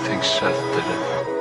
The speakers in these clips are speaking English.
think Seth did it.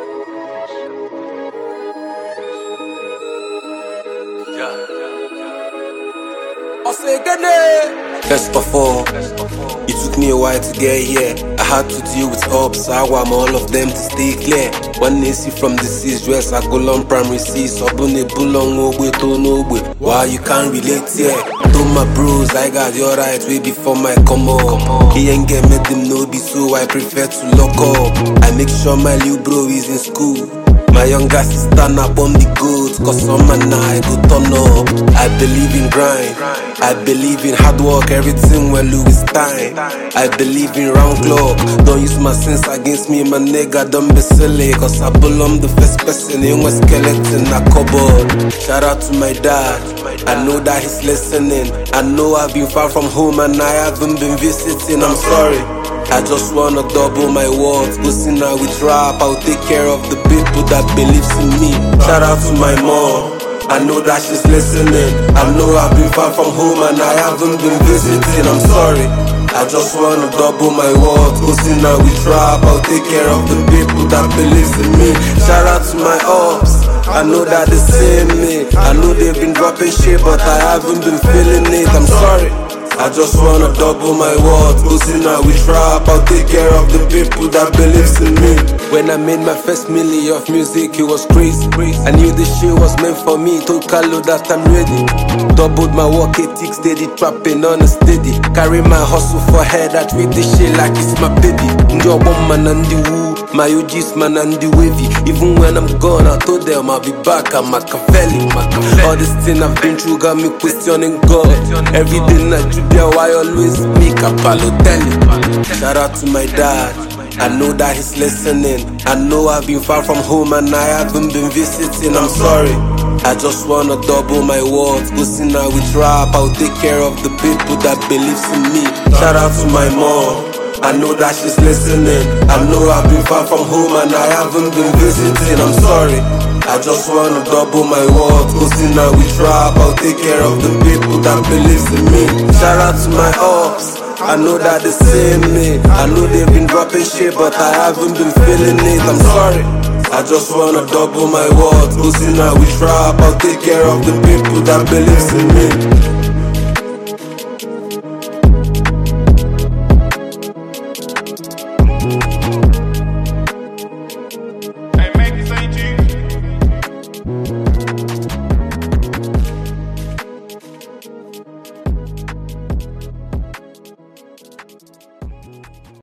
I'll say again. First of all, it took me a while to get here. I had to deal with ups, I want all of them to stay clear. One AC from the East West, I go on primary C. Sobune bulong ogwe to no way. Why you can't relate here? To my bros, I got your right way before my come up. He ain't get me them no be, so I prefer to lock up. I make sure my little bro is in school. My younger sister nap on the goods, cause some man I go turn up. I believe in grind, I believe in hard work, everything when Louis time. I believe in round clock, don't use my sense against me, my nigga, don't be silly. Cause I belong the first person in my skeleton, a cupboard. Shout out to my dad, I know that he's listening. I know I've been far from home and I haven't been visiting, I'm sorry. I just wanna double my words, go see now with rap, I'll take care of the people that believes in me. Shout out to my mom, I know that she's listening. I know I've been far from home and I haven't been visiting, I'm sorry. I just wanna double my words, go see now with rap, I'll take care of the people that believes in me. Shout out to my ups, I know that they see me. I know they've been dropping shit but I haven't been feeling it, I'm sorry. I just wanna double my words, go see now with rap, I'll take care of the people that believes in me. When I made my first milli of music, it was crazy. I knew this shit was meant for me, told Carlo that I'm ready. Doubled my work ethics, steady trapping on a steady. Carry my hustle for head, I treat this shit like it's my baby. Your woman and the woo, my OG's man and the wavy. Even when I'm gone, I told them I'll be back, I'm Machiavelli. All this thing I've been through got me questioning God. Every day night you there, why always make a Balotelli? Shout out to my dad, I know that he's listening. I know I've been far from home and I haven't been visiting, I'm sorry. I just wanna double my words, go see now with rap, I'll take care of the people that believes in me. Shout out to my mom, I know that she's listening. I know I've been far from home and I haven't been visiting, I'm sorry. I just wanna double my words, go see now with rap, I'll take care of the people that believes in me. Shout out to my ups, I know that they see me. I know they've been dropping shit but I haven't been feeling it, I'm sorry. I just wanna double my words, go see now with rap, I'll take care of the people that believes in me.